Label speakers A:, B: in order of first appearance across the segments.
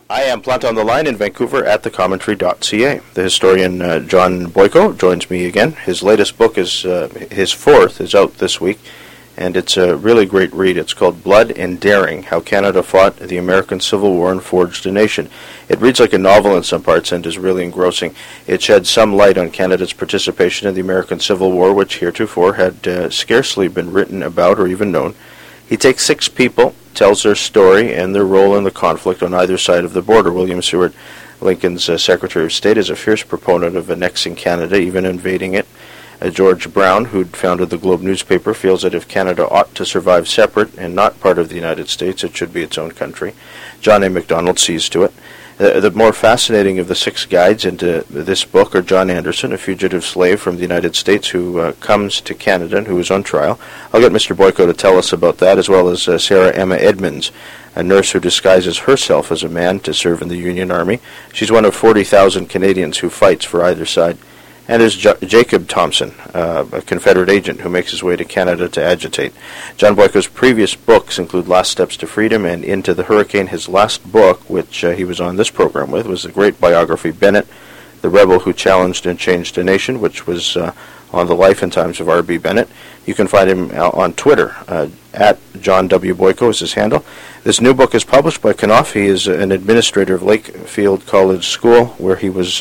A: I am Plant on the Line in Vancouver at thecommentary.ca. The historian John Boyko joins me again. His latest book is his fourth, is out this week, and it's a really great read. It's called Blood and Daring: How Canada Fought the American Civil War and Forged a Nation. It reads like a novel in some parts and is really engrossing. It sheds some light on Canada's participation in the American Civil War, which heretofore had scarcely been written about or even known. He takes 6 people, tells their story and their role in the conflict on either side of the border. William Seward, Lincoln's Secretary of State, is a fierce proponent of annexing Canada, even invading it. George Brown, who'd founded the Globe newspaper, feels that if Canada ought to survive separate and not part of the United States, it should be its own country. John A. Macdonald sees to it. The more fascinating of the 6 guides into this book are John Anderson, a fugitive slave from the United States who comes to Canada and who is on trial. I'll get Mr. Boyko to tell us about that, as well as Sarah Emma Edmonds, a nurse who disguises herself as a man to serve in the Union Army. She's one of 40,000 Canadians who fights for either side. And there's Jacob Thompson, a Confederate agent who makes his way to Canada to agitate. John Boyko's previous books include Last Steps to Freedom and Into the Hurricane. His last book, which he was on this program with, was the great biography Bennett, The Rebel Who Challenged and Changed a Nation, which was on the life and times of R.B. Bennett. You can find him on Twitter, at John W. Boyko is his handle. This new book is published by Knopf. He is an administrator of Lakefield College School, where he was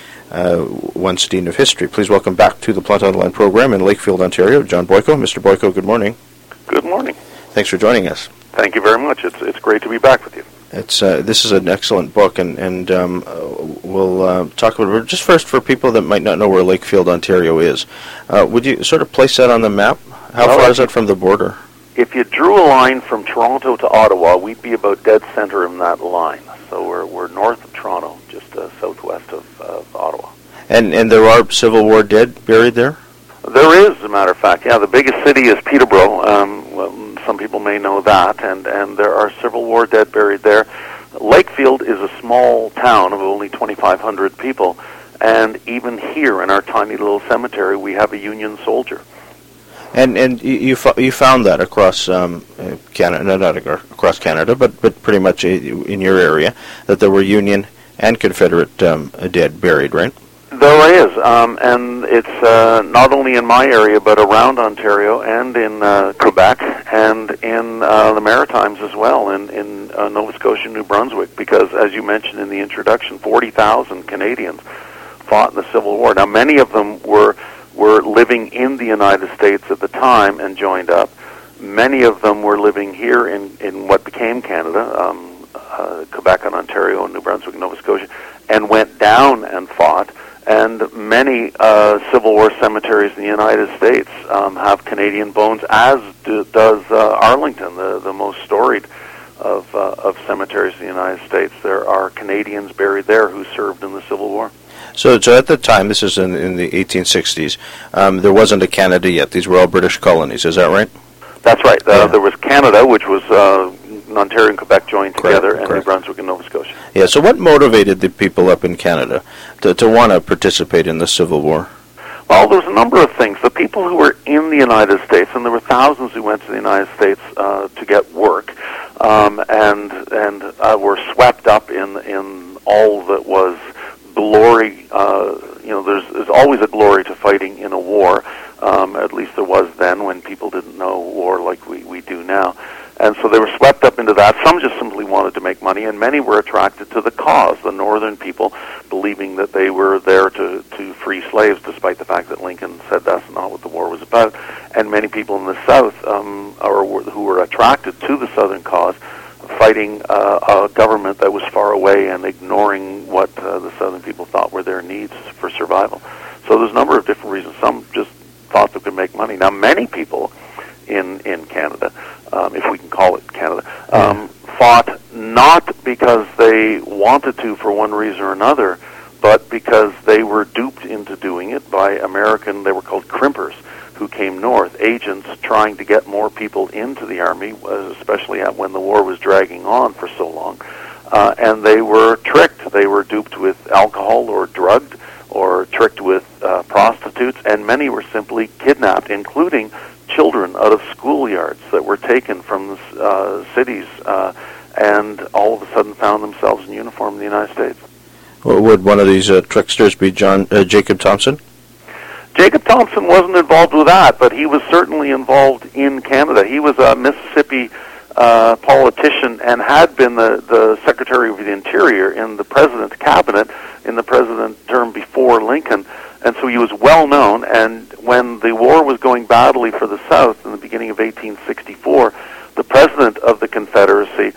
A: once Dean of History. Please welcome back to the Plant on the Line program in Lakefield, Ontario, John Boyko. Mr. Boyko, good morning.
B: Good morning.
A: Thanks for joining us.
B: Thank you very much. It's great to be back with you.
A: This is an excellent book, and we'll talk about it. Just first, for people that might not know where Lakefield, Ontario is, would you sort of place that on the map? How far is that from the border?
B: If you drew a line from Toronto to Ottawa, we'd be about dead center in that line. So we're north of Toronto, just southwest of Ottawa.
A: And there are Civil War dead buried there?
B: There is, as a matter of fact. Yeah, the biggest city is Peterborough. Well, some people may know that, and there are Civil War dead buried there. Lakefield is a small town of only 2,500 people, and even here in our tiny little cemetery, we have a Union soldier.
A: And you found that across Canada, not across Canada, but pretty much in your area, that there were Union and Confederate dead buried, right?
B: There is, and it's not only in my area, but around Ontario and in Quebec and in the Maritimes as well, in Nova Scotia, New Brunswick, because, as you mentioned in the introduction, 40,000 Canadians fought in the Civil War. Now, many of them were living in the United States at the time and joined up. Many of them were living here in what became Canada, Quebec and Ontario and New Brunswick and Nova Scotia, and went down and fought. And many Civil War cemeteries in the United States have Canadian bones, as does Arlington, the most storied of cemeteries in the United States. There are Canadians buried there who served in the Civil War.
A: So at the time, this is in the 1860s, there wasn't a Canada yet. These were all British colonies. Is that right?
B: That's right. There was Canada, which was Ontario and Quebec joined together, and
A: correct.
B: New Brunswick and Nova Scotia.
A: Yeah, so what motivated the people up in Canada to want to participate in the Civil War?
B: Well, there's a number of things. The people who were in the United States, and there were thousands who went to the United States to get work, and were swept up in all that was glory. There's always a glory to fighting in a war. At least there was then, when people didn't know war like we do now. And so they were swept up into that. Some just simply wanted to make money, and many were attracted to the cause, the northern people, believing that they were there to free slaves, despite the fact that Lincoln said that's not what the war was about. And many people in the South who were attracted to the southern cause, fighting a government that was far away and ignoring what the southern people thought were their needs for survival. So there's a number of different reasons. Some just thought they could make money. Now, many people in Canada, if we can call it Canada, fought not because they wanted to for one reason or another, but because they were duped into doing it by American, they were called crimpers, who came north, agents trying to get more people into the army, especially when the war was dragging on for so long. And they were tricked. They were duped with alcohol or drugged or tricked with prostitutes, and many were simply kidnapped, including children out of schoolyards that were taken from cities and all of a sudden found themselves in uniform in the United States.
A: Would one of these tricksters be Jacob Thompson?
B: Jacob Thompson wasn't involved with that, but he was certainly involved in Canada. He was a Mississippi politician and had been the Secretary of the Interior in the President's cabinet in the President's term before Lincoln, and so he was well known. And when the war was going badly for the South in the beginning of 1864, the President of the Confederacy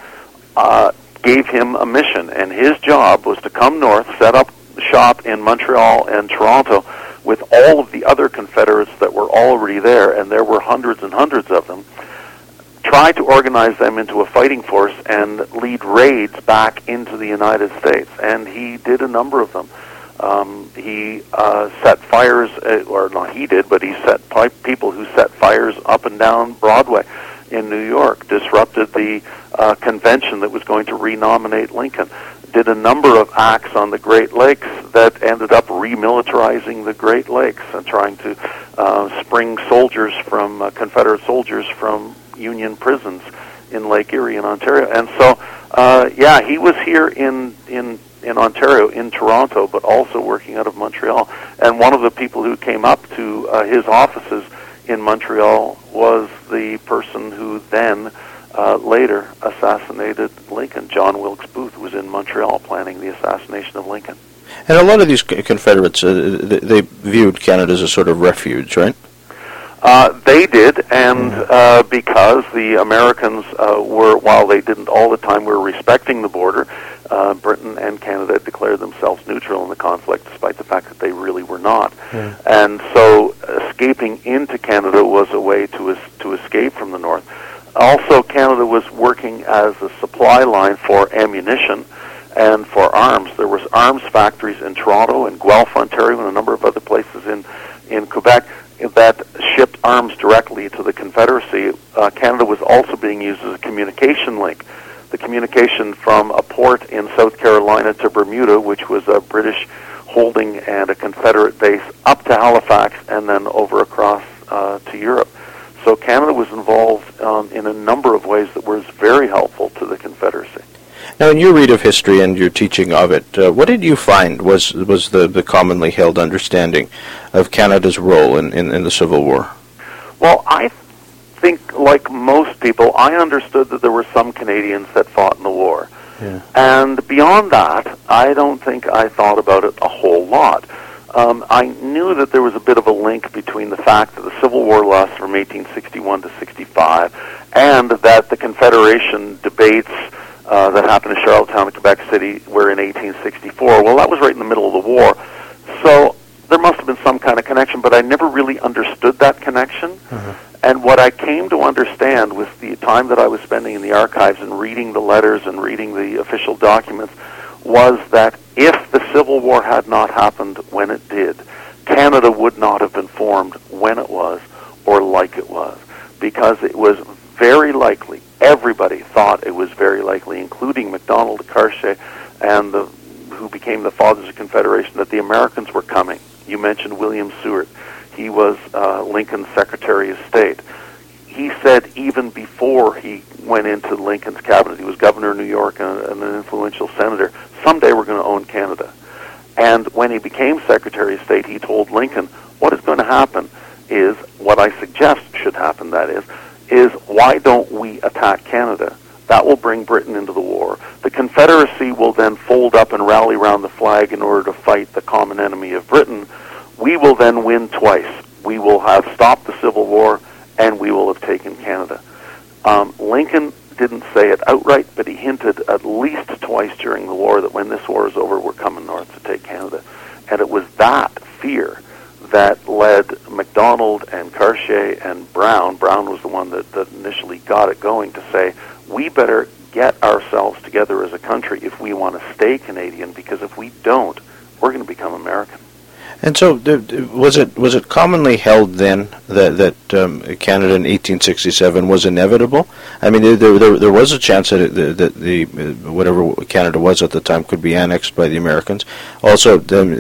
B: gave him a mission, and his job was to come north, set up shop in Montreal and Toronto with all of the other Confederates that were already there, and there were hundreds and hundreds of them, try to organize them into a fighting force and lead raids back into the United States. And he did a number of them. He set fires, or not he did, but he set people who set fires up and down Broadway in New York, disrupted the convention that was going to renominate Lincoln, did a number of acts on the Great Lakes that ended up remilitarizing the Great Lakes and trying to spring soldiers from Confederate soldiers from Union prisons in Lake Erie in Ontario. And so, he was here in Ontario, in Toronto, but also working out of Montreal. And one of the people who came up to his offices in Montreal was the person who then later assassinated Lincoln. John Wilkes Booth was in Montreal planning the assassination of Lincoln.
A: And a lot of these Confederates, they viewed Canada as a sort of refuge, right?
B: They did, and because the Americans were, while they didn't all the time, were respecting the border, Britain and Canada declared themselves neutral in the conflict, despite the fact that they really were not. Yeah. And so escaping into Canada was a way to escape from the North. Also, Canada was working as a supply line for ammunition and for arms. There was arms factories in Toronto and Guelph, Ontario, and a number of other places in Quebec that shipped arms directly to the Confederacy. Canada was also being used as a communication link. The communication from a port in South Carolina to Bermuda, which was a British holding and a Confederate base, up to Halifax and then over across to Europe. So Canada was involved in a number of ways that was very helpful to the Confederacy.
A: Now, in your read of history and your teaching of it, what did you find was the commonly held understanding of Canada's role in the Civil War?
B: Well, I think, like most people, I understood that there were some Canadians that fought in the war. Yeah. And beyond that, I don't think I thought about it a whole lot. I knew that there was a bit of a link between the fact that the Civil War lasted from 1861 to 65 and that the Confederation debates that happened in Charlottetown and Quebec City were in 1864. Well, that was right in the middle of the war. So there must have been some kind of connection, but I never really understood that connection. Uh-huh. And what I came to understand with the time that I was spending in the archives and reading the letters and reading the official documents was that if the Civil War had not happened when it did, Canada would not have been formed when it was or like it was, because it was very likely, everybody thought it was very likely, including Macdonald, Cartier, and who became the fathers of Confederation, that the Americans were coming. You mentioned William Seward. He was Lincoln's Secretary of State. He said even before he went into Lincoln's cabinet, he was governor of New York and an influential senator, someday we're going to own Canada. And when he became Secretary of State, he told Lincoln, what is going to happen is, what I suggest should happen, that is why don't we attack Canada? That will bring Britain into the war. The Confederacy will then fold up and rally around the flag in order to fight the common enemy of Britain. We will then win twice. We will have stopped the Civil War, and we will have taken Canada. Lincoln didn't say it outright, but he hinted at least twice during the war that when this war is over, we're coming north to take Canada. And it was that fear that led Macdonald and Cartier and Brown was the one that initially got it going, to say, we better get ourselves together as a country if we want to stay Canadian, because if we don't, we're going to become American.
A: And so, was it commonly held then that Canada in 1867 was inevitable? I mean, there was a chance that the whatever Canada was at the time could be annexed by the Americans. Also,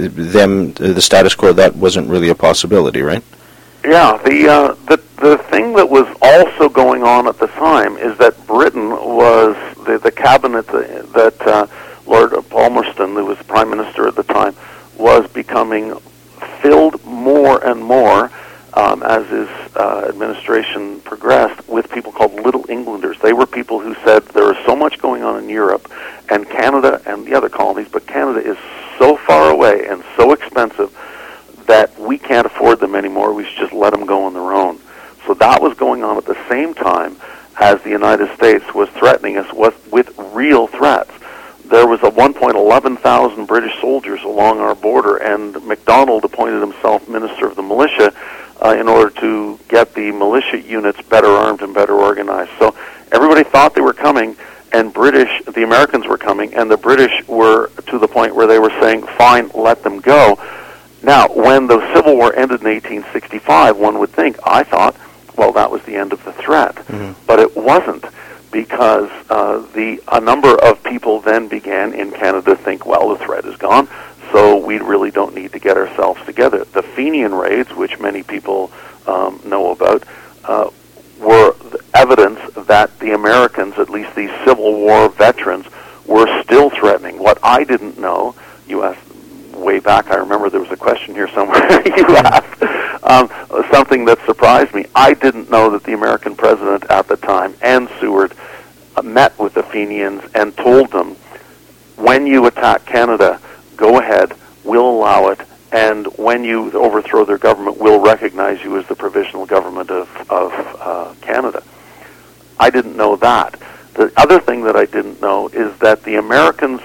A: the status quo, that wasn't really a possibility, right?
B: Yeah. The thing that was also going on at the time is that Britain was the cabinet that Lord Palmerston, who was Prime Minister at the time, was becoming filled more and more as his administration progressed with people called Little Englanders. They were people who said there is so much going on in Europe and Canada and the other colonies, but Canada is so far away and so expensive that we can't afford them anymore. We should just let them go on their own. So that was going on at the same time as the United States was threatening us with real threats. There was 1,11,000 British soldiers along our border, and MacDonald appointed himself Minister of the Militia in order to get the militia units better armed and better organized. So everybody thought they were coming, and the Americans were coming, and the British were to the point where they were saying, fine, let them go. Now, when the Civil War ended in 1865, one would think, I thought, well, that was the end of the threat. Mm-hmm. But it wasn't, because a number of people then began in Canada to think, well, the threat is gone, so we really don't need to get ourselves together. The Fenian raids, which many people know about, were evidence that the Americans, at least these Civil War veterans, were still threatening. What I didn't know, you asked way back, I remember there was a question here somewhere you asked, something that surprised me. I didn't know that the American president at the time, and Seward, met with the Fenians and told them, when you attack Canada, go ahead, we'll allow it, and when you overthrow their government, we'll recognize you as the provisional government of Canada. I didn't know that. The other thing that I didn't know is that the Americans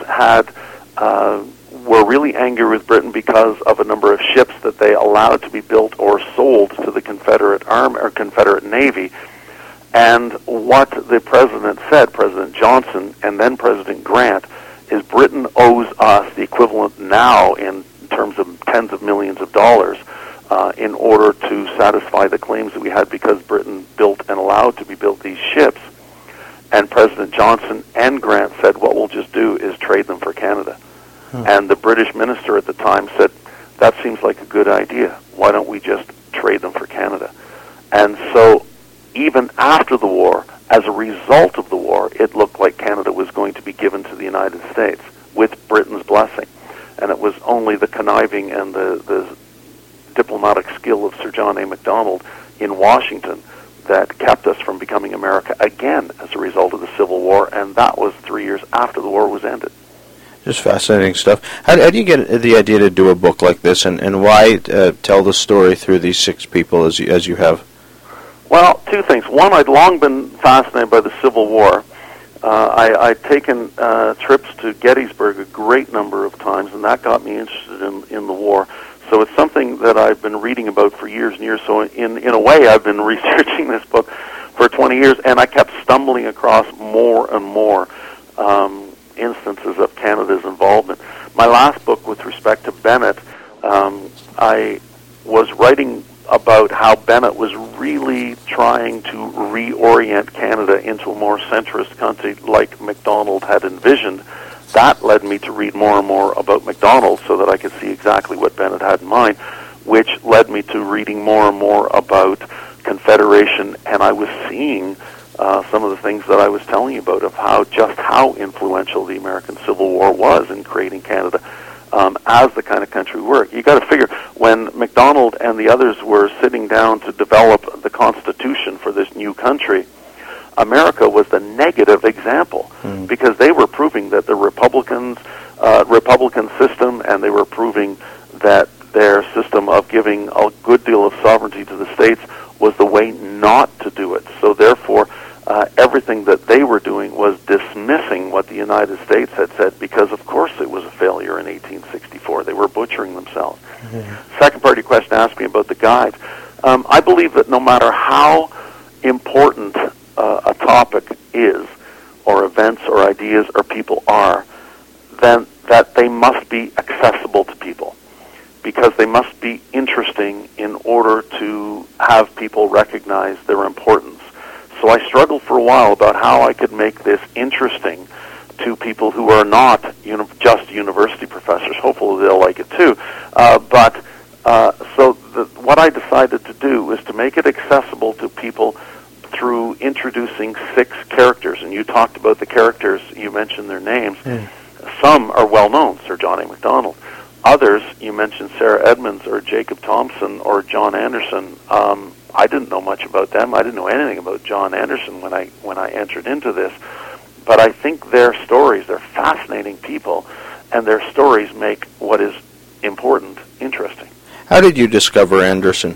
B: were really angry with Britain because of a number of ships that they allowed to be built or sold to the Confederate Army or Confederate Navy. And what the president said, President Johnson and then President Grant, is Britain owes us the equivalent now in terms of tens of millions of dollars in order to satisfy the claims that we had because Britain built and allowed to be built these ships. And President Johnson and Grant said, what we'll just do is trade them for Canada. And the British minister at the time said, that seems like a good idea. Why don't we just trade them for Canada? And so even after the war, as a result of the war, it looked like Canada was going to be given to the United States with Britain's blessing. And it was only the conniving and the diplomatic skill of Sir John A. Macdonald in Washington that kept us from becoming America again as a result of the Civil War, and that was 3 years after the war was ended.
A: Just fascinating stuff. How do you get the idea to do a book like this, and why tell the story through these six people as you have?
B: Well, two things. One, I'd long been fascinated by the Civil War. I'd taken trips to Gettysburg a great number of times, and that got me interested in the war. So it's something that I've been reading about for years and years. So in a way, I've been researching this book for 20 years, and I kept stumbling across more and more instances of Canada's involvement. My last book with respect to Bennett, I was writing about how Bennett was really trying to reorient Canada into a more centrist country like Macdonald had envisioned. That led me to read more and more about Macdonald so that I could see exactly what Bennett had in mind, which led me to reading more and more about Confederation, and I was seeing some of the things that I was telling you about of how influential the American Civil War was in creating Canada as the kind of country we were. You got to figure, when Macdonald and the others were sitting down to develop the Constitution for this new country, America was the negative example because they were proving that the Republican system, and they were proving that their system of giving a good deal of sovereignty to the states was the way not to do it. So therefore, everything that they were doing was dismissing what the United States had said, because of course it was a failure in 1864. They were butchering themselves. Second part of your question asked me about the guides. I believe that no matter how important a topic is, or events or ideas or people are, then that they must be accessible to people, because they must be interesting in order to have people recognize their importance. So I struggled for a while about how I could make this interesting to people who are not just university professors. Hopefully they'll like it too. What I decided to do was to make it accessible to people through introducing 6 characters. And Anderson, you talked about the characters, you mentioned their names. Some are well known, Sir John A. Macdonald. Others, you mentioned Sarah Edmonds or Jacob Thompson or John Anderson. I didn't know much about them. I didn't know anything about John Anderson when I entered into this. But I think their stories, they're fascinating people, and their stories make what is important interesting.
A: How did you discover Anderson?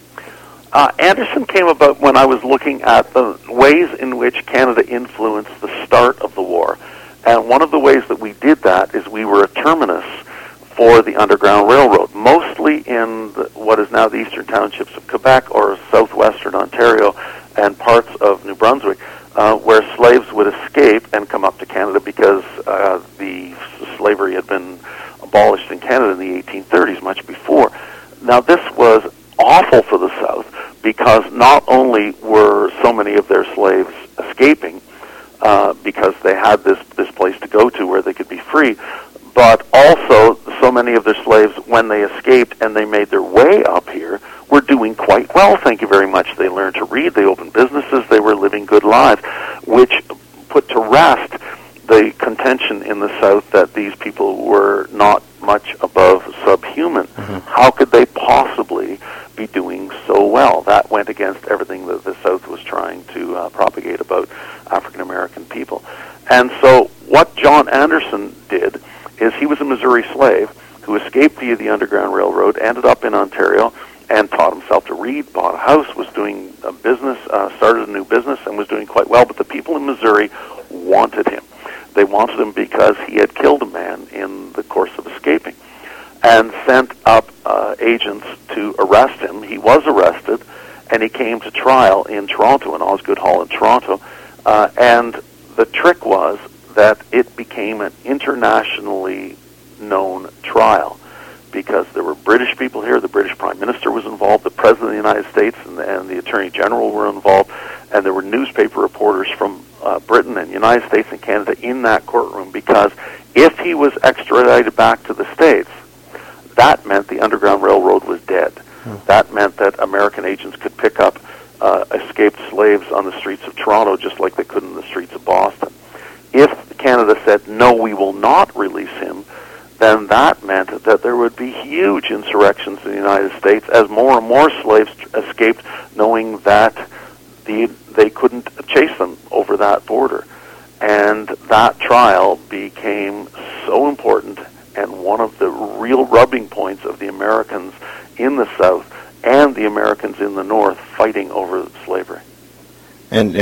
B: Anderson came about when I was looking at the ways in which Canada influenced the start of the war. And one of the ways that we did that is we were a terminus for the Underground Railroad, mostly in what is now the eastern townships of Quebec or southwestern Ontario and parts of New Brunswick, where slaves would escape and come up to Canada because the slavery had been abolished in Canada in the 1830s, much before. Now, this was awful for the South because not only were so many of their slaves escaping because they had this place to go to where they could be free, but also so many of their slaves, when they escaped and they made their way up here, were doing quite well, thank you very much. They learned to read, they opened businesses, they were living good lives, which put to rest the contention in the South that these people were not much above subhuman. How could they possibly be doing so well? That went against everything that the South was trying to propagate about African American people. And so what John Anderson did is he was a Missouri slave who escaped via the Underground Railroad, ended up in Ontario, and taught himself to read, bought a house, was doing a business, started a new business, and was doing quite well. But the people in Missouri wanted him. They wanted him because he had killed a man in the course of escaping, and sent up agents to arrest him. He was arrested, and he came to trial in Toronto, in Osgoode Hall in Toronto, and the trick was that it became an internationally known trial because there were British people here, the British Prime Minister was involved, the President of the United States and the Attorney General were involved, and there were newspaper reporters from Britain and the United States and Canada in that courtroom because if he was extradited back to the States, that meant the Underground Railroad was dead. That meant that American agents could pick up escaped slaves on the streets of Toronto just like they could in the streets of Boston. If Canada said, no, we will not release him, then that meant that there would be huge insurrections in the United States as more and more slaves escaped, knowing that they couldn't chase them over that border. And that trial became so important and one of the real rubbing points of the Americans in the South and the Americans in the North fighting over slavery.
A: And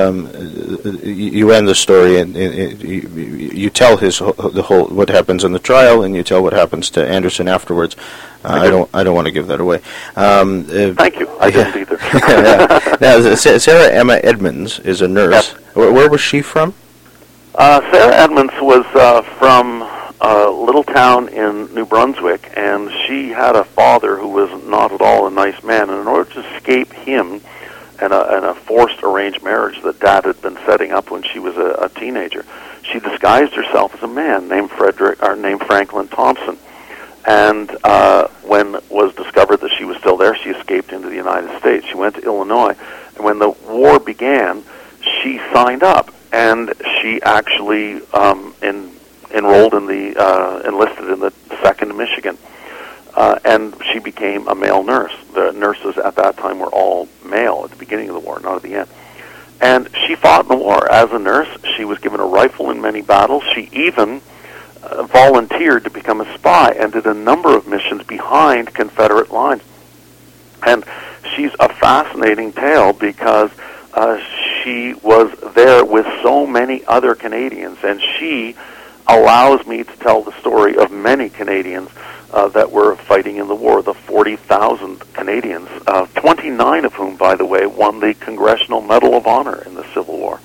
A: you end the story, and you tell the whole what happens in the trial, and you tell what happens to Anderson afterwards. I don't want to give that away.
B: Thank you. I didn't either.
A: Now, Sarah Emma Edmonds is a nurse. Yep. Where was she from?
B: Sarah Edmonds was from a little town in New Brunswick, and she had a father who was not at all a nice man. And in order to escape him and a forced arranged marriage that Dad had been setting up when she was a teenager, she disguised herself as a man named Franklin Thompson. And when it was discovered that she was still there, she escaped into the United States. She went to Illinois, and when the war began, she signed up, and she actually enrolled in enlisted in the 2nd Michigan. And she became a male nurse. The nurses at that time were all male at the beginning of the war, not at the end. And she fought in the war as a nurse. She was given a rifle in many battles. She even volunteered to become a spy and did a number of missions behind Confederate lines. And she's a fascinating tale because she was there with so many other Canadians, and she allows me to tell the story of many Canadians that were fighting in the war, the 40,000 Canadians, 29 of whom, by the way, won the Congressional Medal of Honor in the Civil War.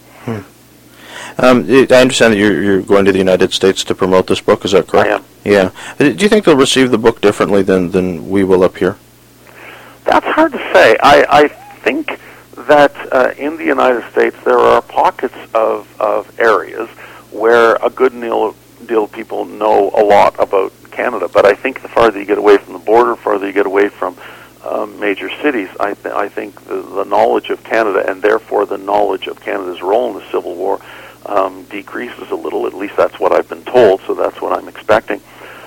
A: I understand that you're going to the United States to promote this book, is that correct?
B: I am.
A: Yeah. Do you think they'll receive the book differently than we will up here?
B: That's hard to say. I think that in the United States there are pockets of areas where a good deal of people know a lot about Canada, but I think the farther you get away from the border, farther you get away from major cities, I think the knowledge of Canada, and therefore the knowledge of Canada's role in the Civil War, decreases a little. At least that's what I've been told, so that's what I'm expecting.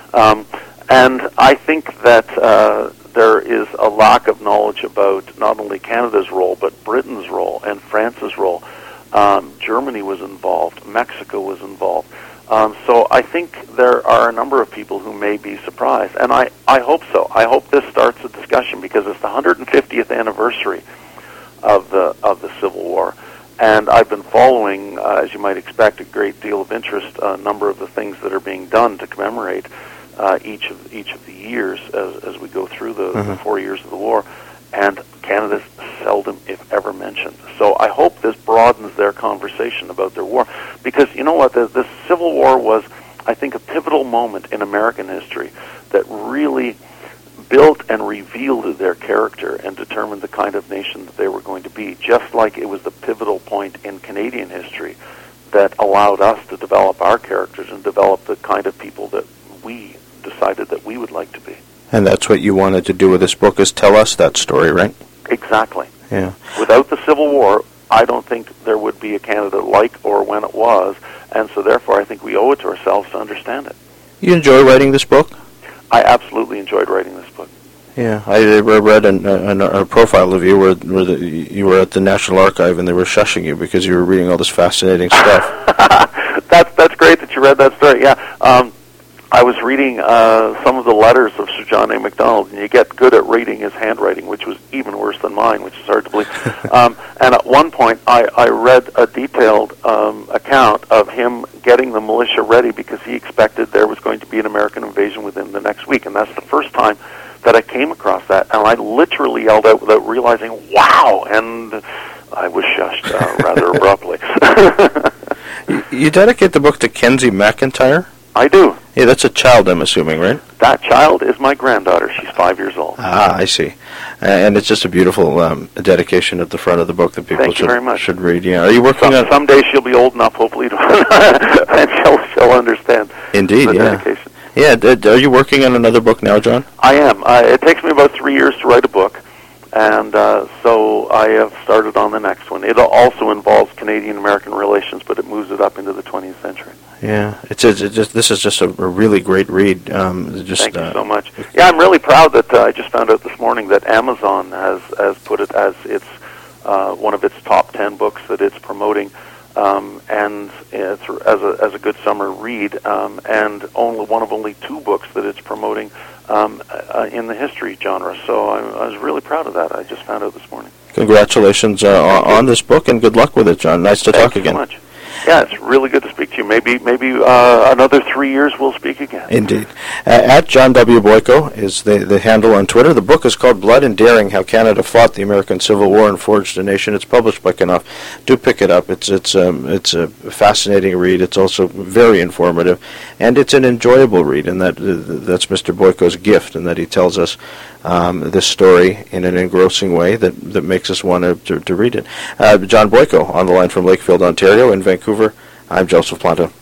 B: And I think that there is a lack of knowledge about not only Canada's role, but Britain's role and France's role. Germany was involved. Mexico was involved. So I think there are a number of people who may be surprised, and I hope so. I hope this starts a discussion, because it's the 150th anniversary of the Civil War, and I've been following, as you might expect, a great deal of interest, a number of the things that are being done to commemorate each of the years as we go through the 4 years of the war, and Canada's seldom, if ever, mentioned. So I hope this broadens their conversation about their war, because you know what, the Civil War was, I think, a pivotal moment in American history that really built and revealed their character and determined the kind of nation that they were going to be, just like it was the pivotal point in Canadian history that allowed us to develop our characters and develop the kind of people that we decided that we would like to be.
A: And that's what you wanted to do with this book, is tell us that story, right?
B: Exactly.
A: Yeah.
B: Without the Civil War, I don't think there would be a Canada like or when it was, and so therefore I think we owe it to ourselves to understand it.
A: You enjoy writing this book?
B: I absolutely enjoyed writing this book.
A: Yeah, I read a profile of you where you were at the National Archive and they were shushing you because you were reading all this fascinating stuff.
B: That's great that you read that story. Yeah, I was reading some of the letters of Sir John A. Macdonald, and you get good at reading his handwriting, which was even worse than mine, which is hard to believe. And at one point, I read a detailed account of him getting the militia ready because he expected there was going to be an American invasion within the next week, and that's the first time that I came across that, and I literally yelled out without realizing, "Wow!" And I was shushed rather abruptly.
A: You dedicate the book to Kenzie McIntyre?
B: I do.
A: Yeah, that's a child, I'm assuming, right?
B: That child is my granddaughter. She's 5 years old.
A: Ah, I see. And it's just a beautiful dedication at the front of the book that people should read. Yeah, are you working on?
B: Someday she'll be old enough, hopefully, and she'll understand.
A: Indeed,
B: the
A: yeah.
B: dedication.
A: Yeah. Are you working on another book now, John?
B: I am. It takes me about 3 years to write a book, and so I have started on the next one. It also involves Canadian-American relations, but it moves it up into the 20th century.
A: Yeah, this is just a really great read.
B: Thank you so much. Yeah, I'm really proud that I just found out this morning that Amazon has put it as its one of its top 10 books that it's promoting, and it's as a good summer read, and only 2 books that it's promoting in the history genre. So I was really proud of that. I just found out this morning.
A: Congratulations on this book, and good luck with it, John. Nice to talk again.
B: Thank you so much. Yeah, it's really good to speak to you. Maybe another 3 years we'll speak again.
A: Indeed. At John W. Boyko is the handle on Twitter. The book is called Blood and Daring, How Canada Fought the American Civil War and Forged a Nation. It's published by Knopf. Do pick it up. It's a fascinating read. It's also very informative, and it's an enjoyable read, and that's Mr. Boyko's gift, and that he tells us this story in an engrossing way that makes us want to read it. John Boyko on the line from Lakefield, Ontario. In Vancouver, I'm Joseph Planta.